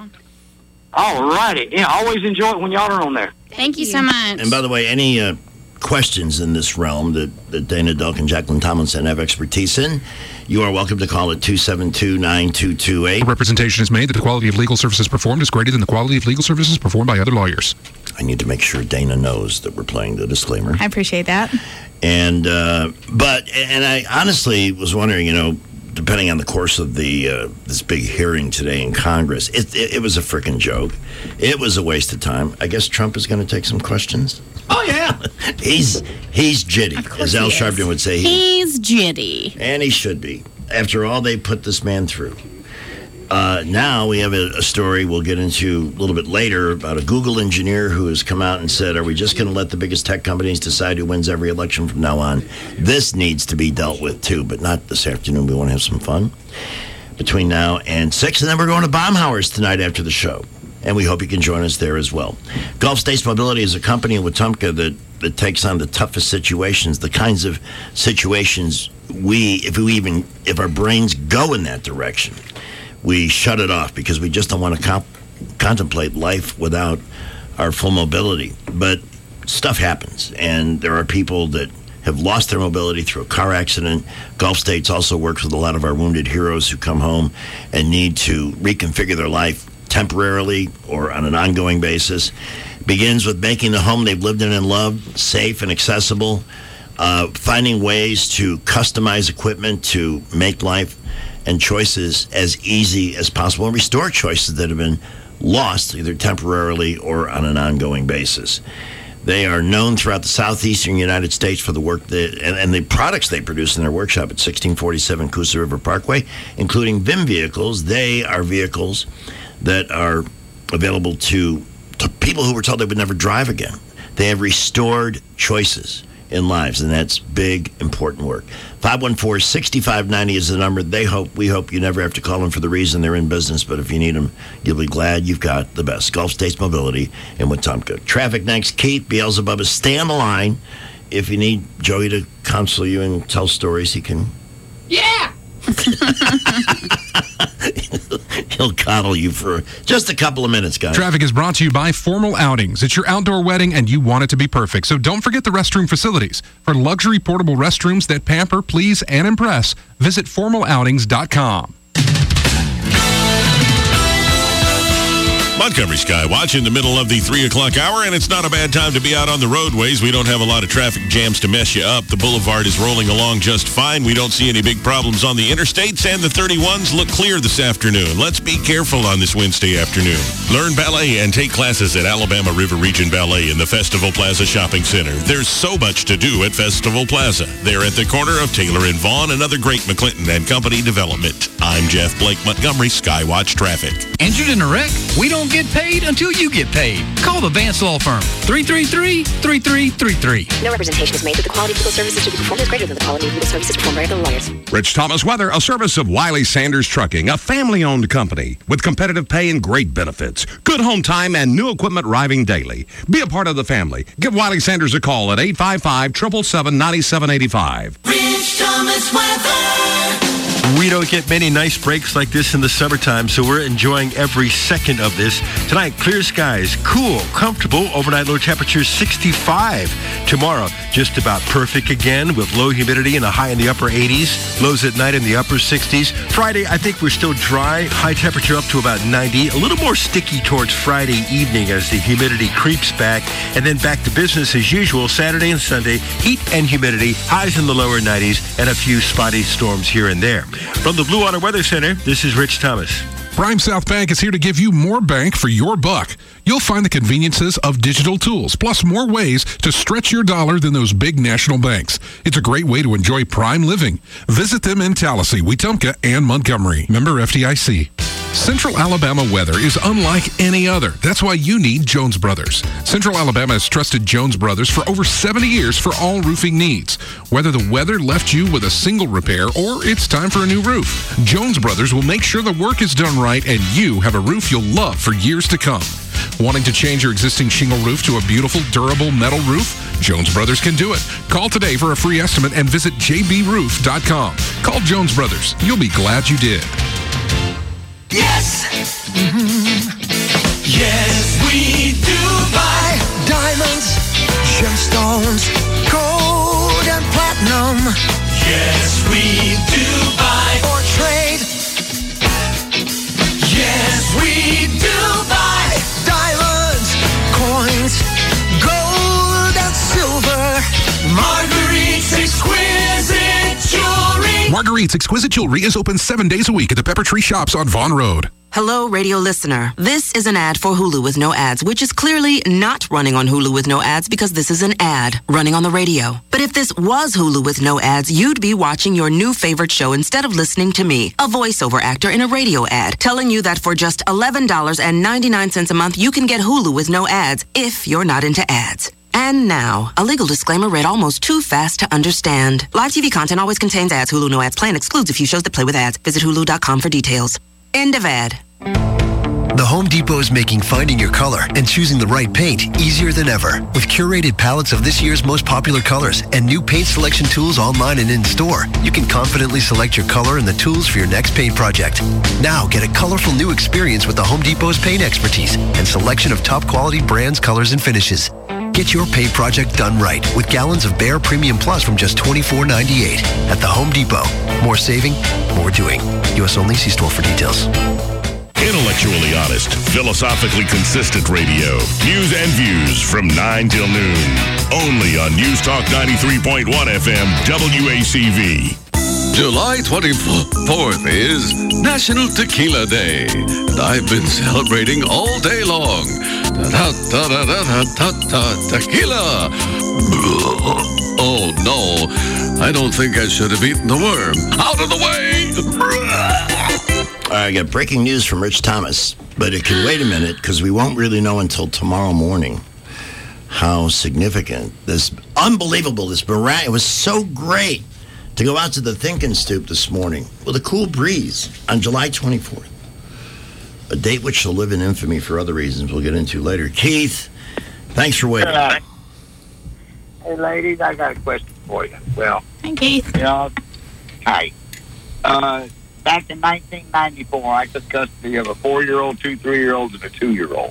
All righty. Yeah, I always enjoy it when y'all are on there. Thank you so much. And by the way, any uh, questions in this realm that, that Dana Delk and Jacqueline Tomlinson have expertise in, you are welcome to call at two seven two, nine two two eight. Representation is made that the quality of legal services performed is greater than the quality of legal services performed by other lawyers. I need to make sure Dana knows that we're playing the disclaimer. I appreciate that. And, uh, but, and I honestly was wondering, you know, depending on the course of the uh, this big hearing today in Congress, it, it, it was a freaking joke. It was a waste of time. I guess Trump is going to take some questions. Oh, yeah. he's he's jitty, as Al Sharpton would say. He, He's jitty. and he should be, after all they put this man through. Uh, now we have a, a story we'll get into a little bit later about a Google engineer who has come out and said, are we just going to let the biggest tech companies decide who wins every election from now on? This needs to be dealt with, too, but not this afternoon. We want to have some fun between now and six, and then we're going to Baumhauer's tonight after the show, and we hope you can join us there as well. Gulf States Mobility is a company in Wetumpka that, that takes on the toughest situations, the kinds of situations we, if we even, if our brains go in that direction, we shut it off because we just don't want to comp- contemplate life without our full mobility. But stuff happens, and there are people that have lost their mobility through a car accident. Gulf States also works with a lot of our wounded heroes who come home and need to reconfigure their life temporarily or on an ongoing basis. Begins with making the home they've lived in and loved safe and accessible, uh, finding ways to customize equipment to make life and choices as easy as possible, and restore choices that have been lost either temporarily or on an ongoing basis. They are known throughout the southeastern United States for the work that, and, and the products they produce in their workshop at sixteen forty-seven Coosa River Parkway, including V I M vehicles. They are vehicles that are available to, to people who were told they would never drive again. They have restored choices in lives, and that's big, important work. five one four, six five nine zero is the number. They hope, we hope you never have to call them for the reason they're in business, but if you need them, you'll be glad you've got the best. Gulf States Mobility in Wetumpka. Traffic next. Keith Beelzebub is stay on the line. If you need Joey to counsel you and tell stories, he can. Yeah! He'll coddle you for just a couple of minutes, guys. Traffic is brought to you by Formal Outings. It's your outdoor wedding, and you want it to be perfect. So don't forget the restroom facilities. For luxury portable restrooms that pamper, please, and impress, visit formal outings dot com. Montgomery Skywatch in the middle of the three o'clock hour, and it's not a bad time to be out on the roadways. We don't have a lot of traffic jams to mess you up. The boulevard is rolling along just fine. We don't see any big problems on the interstates, and the thirty-ones look clear this afternoon. Let's be careful on this Wednesday afternoon. Learn ballet and take classes at Alabama River Region Ballet in the Festival Plaza Shopping Center. There's so much to do at Festival Plaza. They're at the corner of Taylor and Vaughn, another great McClinton and Company development. I'm Jeff Blake, Montgomery Skywatch Traffic. Injured in a wreck? We don't get paid until you get paid. Call the Vance Law Firm, three three three, three three three three. No representation is made that the quality of legal services to be performed is greater than the quality of legal services performed by other lawyers. Rich Thomas Weather, a service of Wiley Sanders Trucking, a family-owned company with competitive pay and great benefits. Good home time and new equipment arriving daily. Be a part of the family. Give Wiley Sanders a call at eight five five, seven seven seven, nine seven eight five. Rich Thomas Weather. We don't get many nice breaks like this in the summertime, so we're enjoying every second of this. Tonight, clear skies, cool, comfortable, overnight low temperatures sixty-five. Tomorrow, just about perfect again with low humidity and a high in the upper eighties. Lows at night in the upper sixties. Friday, I think we're still dry, high temperature up to about ninety. A little more sticky towards Friday evening as the humidity creeps back. And then back to business as usual, Saturday and Sunday, heat and humidity, highs in the lower nineties, and a few spotty storms here and there. From the Blue Water Weather Center, this is Rich Thomas. Prime South Bank is here to give you more bank for your buck. You'll find the conveniences of digital tools, plus more ways to stretch your dollar than those big national banks. It's a great way to enjoy prime living. Visit them in Tallahassee, Wetumpka, and Montgomery. Member F D I C. Central Alabama weather is unlike any other. That's why you need Jones Brothers. Central Alabama has trusted Jones Brothers for over seventy years for all roofing needs. Whether the weather left you with a single repair or it's time for a new roof, Jones Brothers will make sure the work is done right and you have a roof you'll love for years to come. Wanting to change your existing shingle roof to a beautiful, durable metal roof? Jones Brothers can do it. Call today for a free estimate and visit j b roof dot com. Call Jones Brothers. You'll be glad you did. Yes. Mm-hmm. Yes, we do buy diamonds, gemstones, gold and platinum. Yes, we do buy or trade. Yes, we do buy diamonds, coins, gold and silver. Marguerite's Exquisite Jewelry. Marguerite's Exquisite Jewelry is open seven days a week at the Pepper Tree Shops on Vaughn Road. Hello, radio listener. This is an ad for Hulu with no ads, which is clearly not running on Hulu with no ads because this is an ad running on the radio. But if this was Hulu with no ads, you'd be watching your new favorite show instead of listening to me, a voiceover actor in a radio ad, telling you that for just eleven dollars and ninety-nine cents a month, you can get Hulu with no ads if you're not into ads. And now, a legal disclaimer read almost too fast to understand. Live T V content always contains ads. Hulu no ads plan excludes a few shows that play with ads. Visit hulu dot com for details. End of ad. The Home Depot is making finding your color and choosing the right paint easier than ever. With curated palettes of this year's most popular colors and new paint selection tools online and in-store, you can confidently select your color and the tools for your next paint project. Now get a colorful new experience with the Home Depot's paint expertise and selection of top quality brands, colors, and finishes. Get your paint project done right with gallons of Behr Premium Plus from just twenty-four ninety-eight at the Home Depot. More saving, more doing. U S only. See store for details. Intellectually honest, philosophically consistent radio. News and views from nine till noon. Only on News Talk ninety-three point one F M W A C V. July twenty-fourth is National Tequila Day, and I've been celebrating all day long. Ta-ta-ta-ta-ta-ta-ta, tequila! Oh, no. I don't think I should have eaten the worm. Out of the way! I got breaking news from Rich Thomas, but it can wait a minute because we won't really know until tomorrow morning how significant this, unbelievable, this miracle. It was so great to go out to the Thinkin' Stoop this morning with a cool breeze on July twenty-fourth. A date which shall live in infamy for other reasons we'll get into later. Keith, thanks for waiting. Uh, hey, ladies, I got a question for you. Well, hey, Keith. You know, hi. Uh, back in nineteen ninety-four, I took custody of a four-year-old, two three-year-olds, and a two-year-old.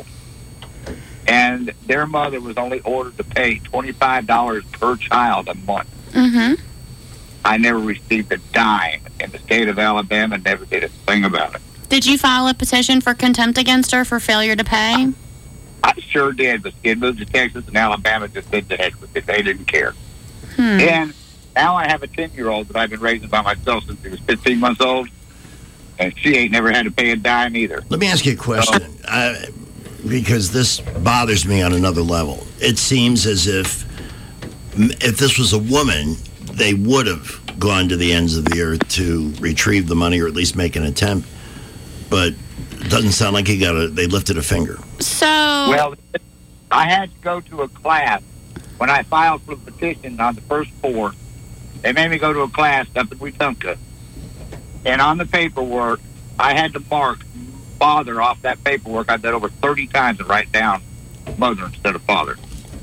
And their mother was only ordered to pay twenty-five dollars per child a month. Mm-hmm. I never received a dime in the state of Alabama and never did a thing about it. Did you file a petition for contempt against her for failure to pay? I sure did, but she had moved to Texas and Alabama just said the heck with it. They didn't care. Hmm. And now I have a ten-year-old that I've been raising by myself since he was fifteen months old, and she ain't never had to pay a dime either. Let me ask you a question, so, uh, because this bothers me on another level. It seems as if if this was a woman, they would have gone to the ends of the earth to retrieve the money or at least make an attempt. But it doesn't sound like he got a, they lifted a finger. So... Well, I had to go to a class. When I filed for the petition on the first four, they made me go to a class up in Wetumpka. And on the paperwork, I had to mark father off that paperwork. I did over thirty times and write down mother instead of father.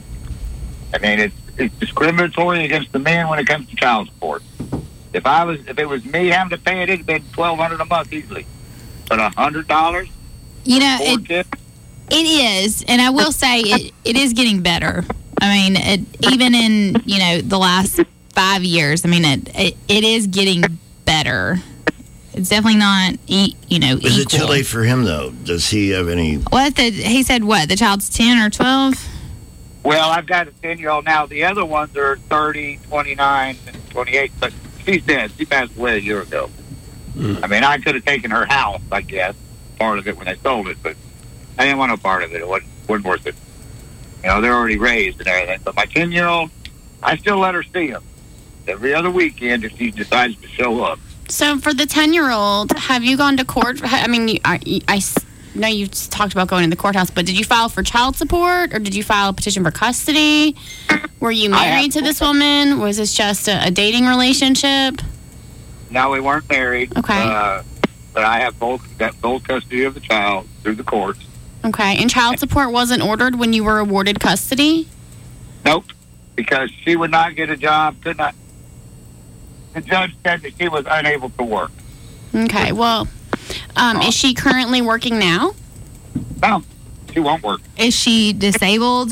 I mean, it's, it's discriminatory against the men when it comes to child support. If I was, if it was me having to pay it, it'd been twelve hundred a month easily. But a hundred dollars? You know, it, it is, and I will say it, it is getting better. I mean, it, even in, you know, the last five years, I mean, it, it it is getting better. It's definitely not, e- you know, Is equal. it too late for him, though? Does he have any... What? The, he said what? The child's ten or twelve? Well, I've got a ten-year-old now. The other ones are thirty, twenty-nine, and twenty-eight. But she's dead. She passed away a year ago. Mm. I mean, I could have taken her house, I guess, part of it when they sold it, but I didn't want no part of it. It wasn't, wasn't worth it. You know, they're already raised and everything. But my ten-year-old, I still let her see him every other weekend if she decides to show up. So for the ten-year-old, have you gone to court? I mean, you- I, I s- know you talked about going to the courthouse, but did you file for child support or did you file a petition for custody? Were you I have- married to this woman? Was this just a, a dating relationship? No, we weren't married. Okay. Uh, but I have both got full custody of the child through the courts. Okay, and child support wasn't ordered when you were awarded custody? Nope, because she would not get a job. Could not. The judge said that she was unable to work. Okay, well, um, is she currently working now? No, she won't work. Is she disabled?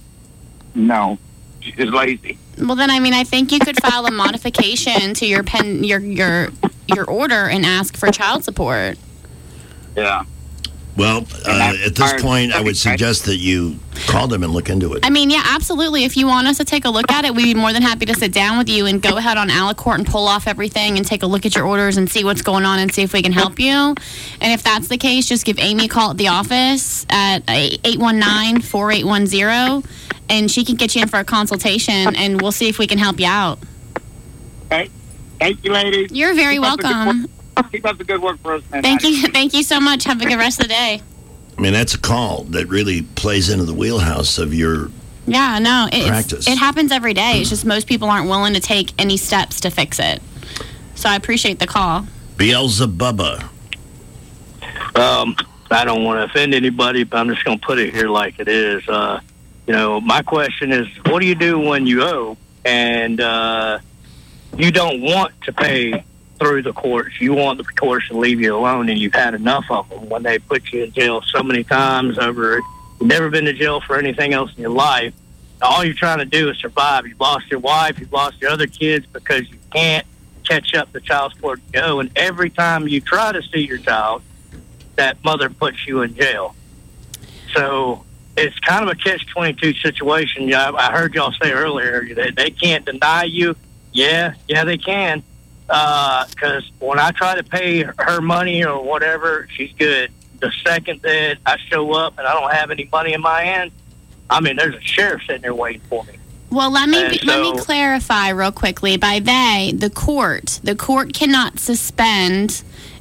No, she's lazy. Well, then, I mean, I think you could file a modification to your pen, your your your order and ask for child support. Yeah. Well, uh, at this point, I would suggest that you call them and look into it. I mean, yeah, absolutely. If you want us to take a look at it, we'd be more than happy to sit down with you and go ahead on Alicourt and pull off everything and take a look at your orders and see what's going on and see if we can help you. And if that's the case, just give Amy a call at the office at eight one nine, four eight one zero, and she can get you in for a consultation, and we'll see if we can help you out. Okay. Thank you, ladies. You're very Keep up the good welcome. work- Keep up the good work for us, man. Thank you. Thank you so much. Have a good rest of the day. I mean, that's a call that really plays into the wheelhouse of your Yeah, no, it's, practice. it happens every day. It's just most people aren't willing to take any steps to fix it. So I appreciate the call. Beelzebubba. Um, I don't want to offend anybody, but I'm just going to put it here like it is. Uh, you know, my question is, what do you do when you owe and uh, you don't want to pay through the courts? You want the courts to leave you alone, and you've had enough of them when they put you in jail so many times over. You've never been to jail for anything else in your life. All you're trying to do is survive. You've lost your wife. You've lost your other kids because you can't catch up the child support you owe. And every time you try to see your child, that mother puts you in jail. So it's kind of a catch twenty-two situation. Yeah, I heard y'all say earlier that they can't deny you. Yeah, yeah, they can. Because uh, when I try to pay her money or whatever, she's good. The second that I show up and I don't have any money in my hand, I mean, there's a sheriff sitting there waiting for me. Well, let me And be, let me so- clarify real quickly. By they, the court, the court cannot suspend,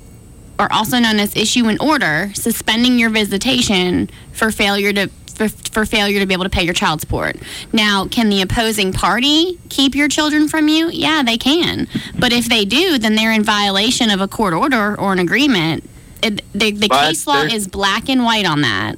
or also known as issue an order suspending your visitation for failure to for, for failure to be able to pay your child support. Now, can the opposing party keep your children from you? Yeah, they can. But if they do, then they're in violation of a court order or an agreement. It, the the But case law there's- is black and white on that.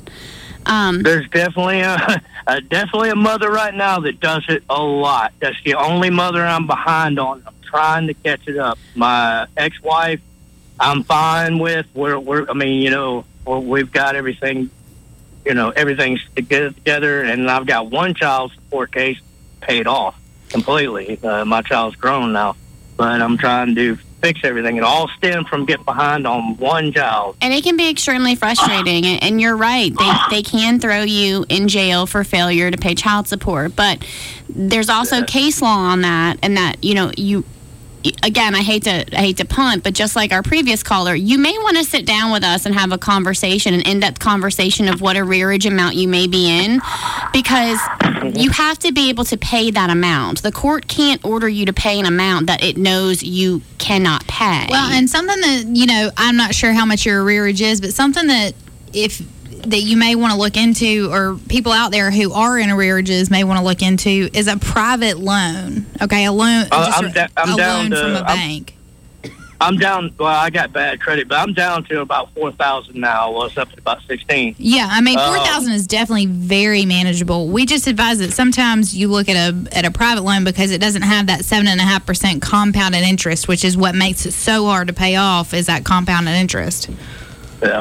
Um, There's definitely a, a definitely a mother right now that does it a lot. That's the only mother I'm behind on. I'm trying to catch it up. My ex-wife, I'm fine with. We're, we're I mean, you know, we're, we've got everything, you know, everything's together, together, and I've got one child support case paid off completely. Uh, my child's grown now, but I'm trying to fix everything. It all stemmed from getting behind on one child. And it can be extremely frustrating. And, and you're right. They, they can throw you in jail for failure to pay child support. But there's also case law on that. And that, you know, you, again, I hate to I hate to punt, but just like our previous caller, you may want to sit down with us and have a conversation, an in-depth conversation of what arrearage amount you may be in, because you have to be able to pay that amount. The court can't order you to pay an amount that it knows you cannot pay. Well, and something that, you know, I'm not sure how much your arrearage is, but something that if that you may want to look into, or people out there who are in arrearages may want to look into, is a private loan. Okay, a loan, Uh, just I'm a, da- I'm a down loan to- from a I'm- bank. I'm down. Well, I got bad credit, but I'm down to about four thousand now. I was up to about sixteen. Yeah, I mean, Um, four thousand is definitely very manageable. We just advise that sometimes you look at a at a private loan because it doesn't have that seven and a half percent compounded interest, which is what makes it so hard to pay off. Is that compounded interest? Yeah.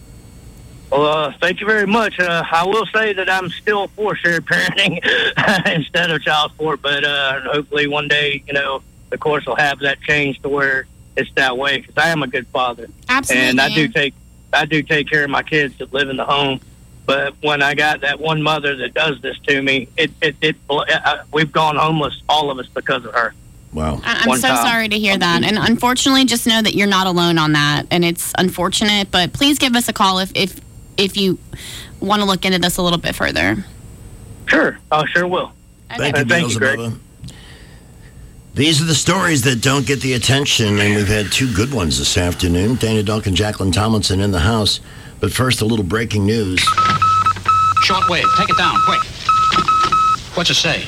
Well, uh, thank you very much. Uh, I will say that I'm still for shared parenting instead of child support, but uh, hopefully one day, you know, the courts will have that change to where it's that way, because I am a good father. Absolutely. And I do take I do take care of my kids that live in the home. But when I got that one mother that does this to me, it it, it uh, we've gone homeless, all of us, because of her. Wow. I- I'm One so time. sorry to hear that. And unfortunately, just know that you're not alone on that. And it's unfortunate, but please give us a call if, if, if you want to look into this a little bit further. Sure. I sure will. Thank Uh, you, thank you, Greg. Beelzebubba. These are the stories that don't get the attention, and we've had two good ones this afternoon. Dana Duncan, Jacqueline Tomlinson in the house. But first, a little breaking news. Shortwave, take it down, quick. What's it say?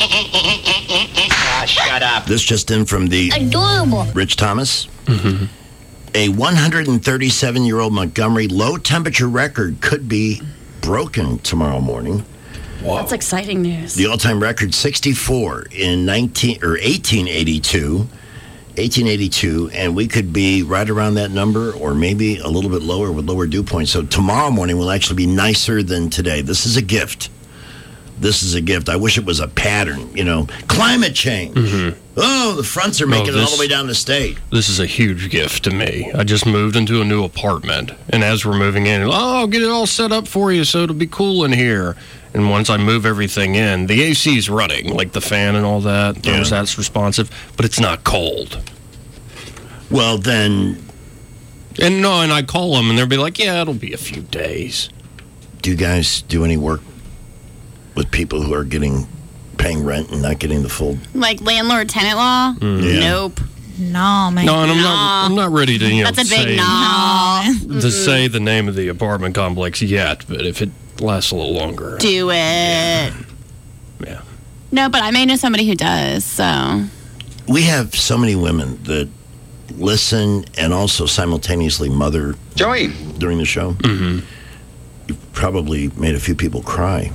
Ah, shut up. This just in from the Adorable. Rich Thomas. Mm-hmm. A one hundred thirty-seven-year-old Montgomery low-temperature record could be broken tomorrow morning. That's exciting news. The all-time record, sixty-four in nineteen or eighteen eighty-two, eighteen eighty-two, and we could be right around that number, or maybe a little bit lower with lower dew points. So tomorrow morning will actually be nicer than today. This is a gift. This is a gift. I wish it was a pattern. You know, climate change. Mm-hmm. Oh, the fronts are making No, it all this- the way down the state. This is a huge gift to me. I just moved into a new apartment, and as we're moving in, oh, I'll get it all set up for you so it'll be cool in here. And once I move everything in, the A C's running, like the fan and all that. Yeah. That's responsive, but it's not cold. Well, then... And no, and I call them, and they'll be like, yeah, it'll be a few days. Do you guys do any work with people who are getting paying rent and not getting the full... Like landlord-tenant law? Mm. Yeah. Nope. No, man. No, and I'm not. I'm not ready to you know That's a big say no. to say the name of the apartment complex yet. But if it lasts a little longer, Do it. Yeah. No, but I may know somebody who does, so. We have so many women that listen and also simultaneously mother Joey during the show. Mm-hmm. You've probably made a few people cry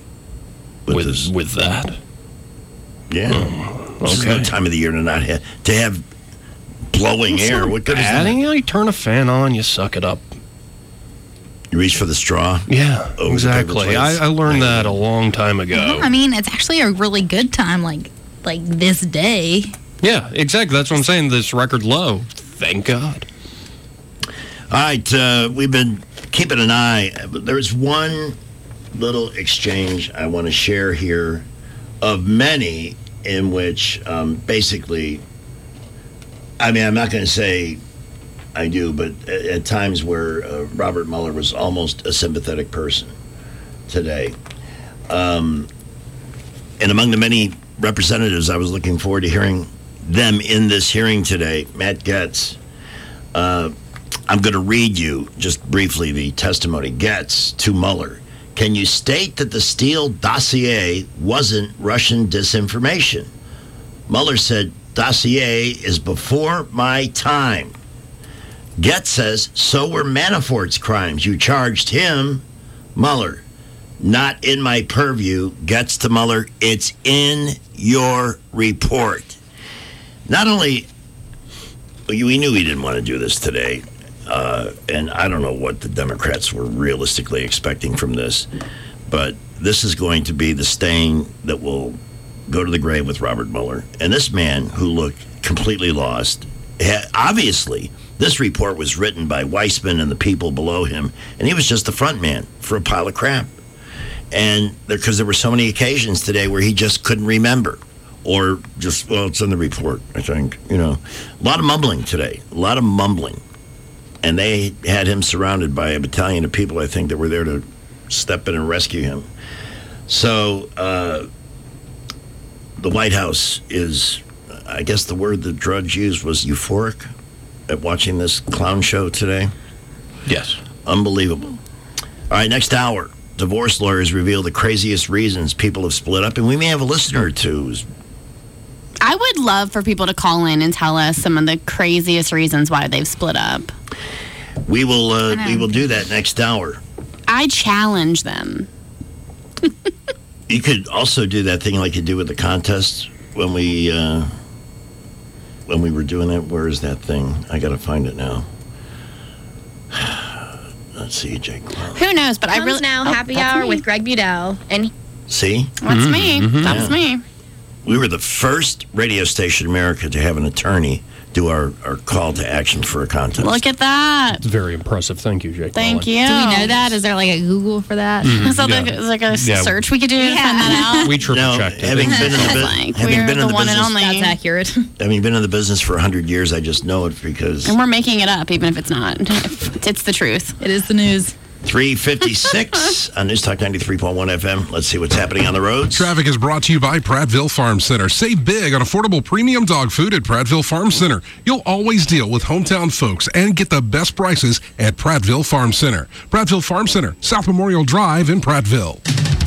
with, with, this. with that. Yeah. Oh, This is okay. no time of the year to not have to have blowing It's air. not What good is bad. that? You know, you turn a fan on, you suck it up. You reach for the straw. Yeah, over the paper exactly. plates. I, I learned that a long time ago. Well, I mean, it's actually a really good time, like like this day. Yeah, exactly. That's what I'm saying. This record low. Thank God. All right, uh, we've been keeping an eye. There's one little exchange I want to share here of many in which um, basically, I mean, I'm not going to say I do, but at, at times where uh, Robert Mueller was almost a sympathetic person today. Um, and among the many representatives I was looking forward to hearing them in this hearing today, Matt Gaetz. Uh, I'm going to read you just briefly the testimony. Gaetz to Mueller. Can you state that the Steele dossier wasn't Russian disinformation? Mueller said, dossier is before my time. Gaetz says, so were Manafort's crimes. You charged him, Mueller. Not in my purview. Gaetz to Mueller, it's in your report. Not only, we knew he didn't want to do this today, uh, and I don't know what the Democrats were realistically expecting from this, but this is going to be the stain that will go to the grave with Robert Mueller. And this man, who looked completely lost, had, obviously, this report was written by Weissman and the people below him, and he was just the front man for a pile of crap. And because there, there were so many occasions today where he just couldn't remember. Or just, well, it's in the report, I think. You know, a lot of mumbling today. A lot of mumbling. And they had him surrounded by a battalion of people, I think, that were there to step in and rescue him. So, uh, the White House is, I guess the word the Drudge used was euphoric at watching this clown show today. Yes. Unbelievable. All right, next hour, divorce lawyers reveal the craziest reasons people have split up, and we may have a listener or two who's I would love for people to call in and tell us some of the craziest reasons why they've split up. We will uh, we will do that next hour. I challenge them. You could also do that thing like you do with the contest when we uh, when we were doing that. Where is that thing? I got to find it now. Let's see, Jake. Who knows? But I Comes really now oh, happy that's hour me. with Greg Budell, and See? That's me. That's Yeah. me. We were the first radio station in America to have an attorney do our, our call to action for a contest. Look at that. It's very impressive. Thank you, Jake. Thank Mullen. you. Do we know that? Is there like a Google for that? Mhm, Is that yeah. like, is like a Yeah. search we could do to Yeah. find that out? We triple No, checked it. having been in the, It's bu- like, having we're been in the the one and business, only. That's accurate. having been in the business for one hundred years, I just know it because And we're making it up, even if it's not. It's the truth. It is the news. three fifty-six on News Talk ninety-three point one F M. Let's see what's happening on the roads. Traffic is brought to you by Prattville Farm Center. Save big on affordable premium dog food at Prattville Farm Center. You'll always deal with hometown folks and get the best prices at Prattville Farm Center. Prattville Farm Center, South Memorial Drive in Prattville.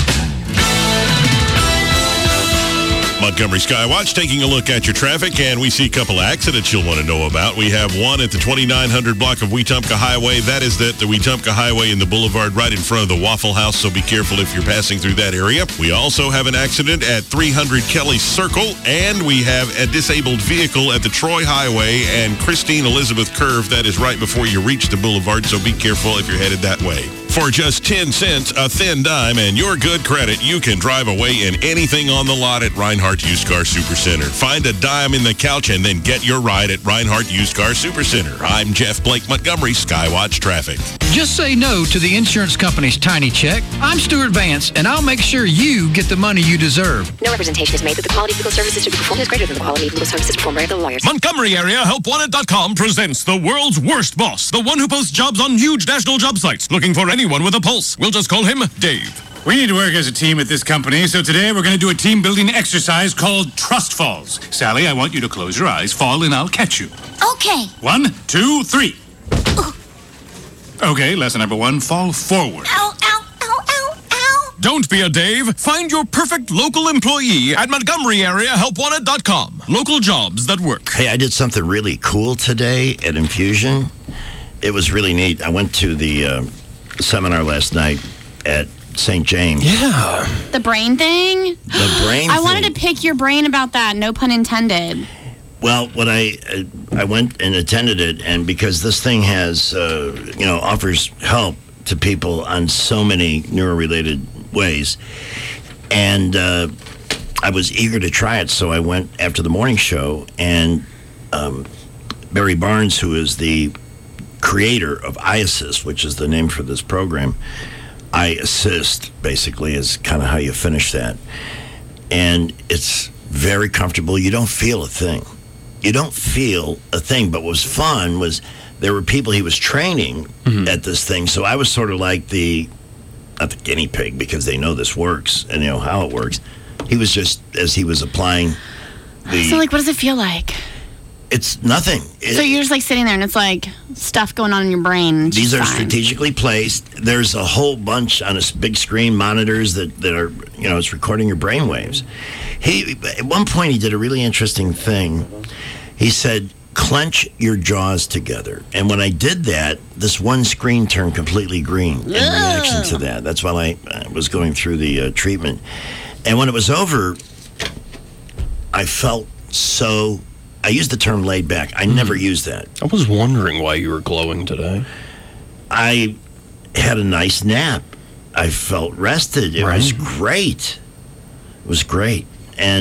Montgomery Skywatch taking a look at your traffic, and we see a couple of accidents you'll want to know about. We have one at the twenty-nine hundred block of Wetumpka Highway. That is at the Wetumpka Highway in the boulevard right in front of the Waffle House, so be careful if you're passing through that area. We also have an accident at three hundred Kelly Circle, and we have a disabled vehicle at the Troy Highway and Christine Elizabeth Curve. That is right before you reach the boulevard, so be careful if you're headed that way. For just ten cents, a thin dime, and your good credit, you can drive away in anything on the lot at Reinhardt Used Car Supercenter. Find a dime in the couch and then get your ride at Reinhardt Used Car Supercenter. I'm Jeff Blake Montgomery, Skywatch Traffic. Just say no to the insurance company's tiny check. I'm Stuart Vance, and I'll make sure you get the money you deserve. No representation is made that the quality of legal services to be performed is greater than the quality of legal services performed by other lawyers. Montgomery Area Help Wanted dot com presents the world's worst boss, the one who posts jobs on huge national job sites, looking for anyone with a pulse. We'll just call him Dave. We need to work as a team at this company, so today we're going to do a team-building exercise called Trust Falls. Sally, I want you to close your eyes, fall, and I'll catch you. Okay. One, two, three. Okay, lesson number one, fall forward. Ow, ow, ow, ow, ow. Don't be a Dave. Find your perfect local employee at Montgomery Area Help Wanted dot com. Local jobs that work. Hey, I did something really cool today at Infusion. It was really neat. I went to the uh, seminar last night at Saint James. Yeah. The brain thing? The brain I thing. wanted to pick your brain about that, no pun intended. Well, when I uh, I went and attended it, and because this thing has, uh, you know, offers help to people on so many neuro-related ways, and uh, I was eager to try it, so I went after the morning show, and um, Barry Barnes, who is the creator of iAssist, which is the name for this program, iAssist basically is kind of how you finish that, and it's very comfortable. You don't feel a thing. You don't feel a thing. But what was fun was there were people he was training mm-hmm. at this thing. So I was sort of like the, not the guinea pig, because they know this works and they know how it works. He was just, as he was applying the... So, like, what does it feel like? It's nothing. It, so you're just, like, sitting there and it's, like, stuff going on in your brain. These are fine. strategically placed. There's a whole bunch on a big screen, monitors that, that are, you know, it's recording your brain waves. He, at one point, he did a really interesting thing. He said, clench your jaws together. And when I did that, this one screen turned completely green in yeah. reaction to that. That's while I uh, was going through the uh, treatment. And when it was over, I felt so... I used the term laid back. I mm. never used that. I was wondering why you were glowing today. I had a nice nap. I felt rested. It right. was great. It was great.